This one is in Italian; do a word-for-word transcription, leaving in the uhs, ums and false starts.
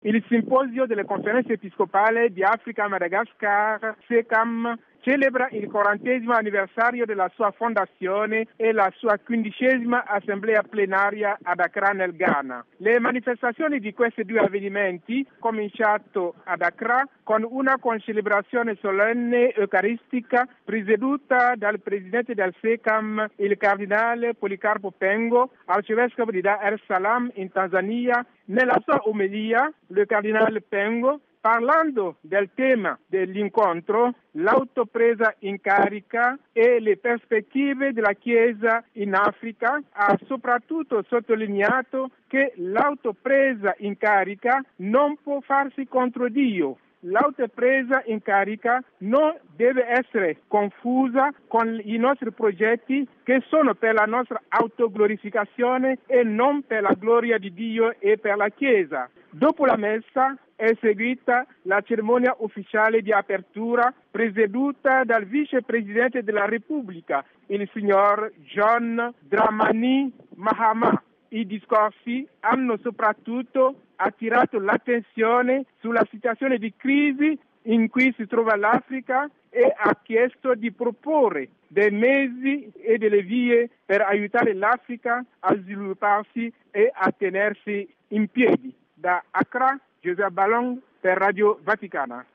Il simposio delle conferenze episcopali di Africa Madagascar, SECAM, celebra il quarantesimo anniversario della sua fondazione e la sua quindicesima assemblea plenaria ad Accra nel Ghana. Le manifestazioni di questi due avvenimenti, cominciato ad Accra con una concelebrazione solenne eucaristica presieduta dal presidente del SECAM, il cardinale Policarpo Pengo, arcivescovo di Dar es Salaam in Tanzania. Nella sua omelia, il cardinale Pengo, parlando del tema dell'incontro, l'autopresa in carica e le prospettive della Chiesa in Africa, ha soprattutto sottolineato che l'autopresa in carica non può farsi contro Dio. L'autopresa in carica non deve essere confusa con i nostri progetti che sono per la nostra autoglorificazione e non per la gloria di Dio e per la Chiesa. Dopo la messa è seguita la cerimonia ufficiale di apertura presieduta dal vicepresidente della Repubblica, il signor John Dramani Mahama. I discorsi hanno soprattutto attirato l'attenzione sulla situazione di crisi in cui si trova l'Africa e ha chiesto di proporre dei mezzi e delle vie per aiutare l'Africa a svilupparsi e a tenersi in piedi. Da Accra, Joseph Ballon per Radio Vaticana.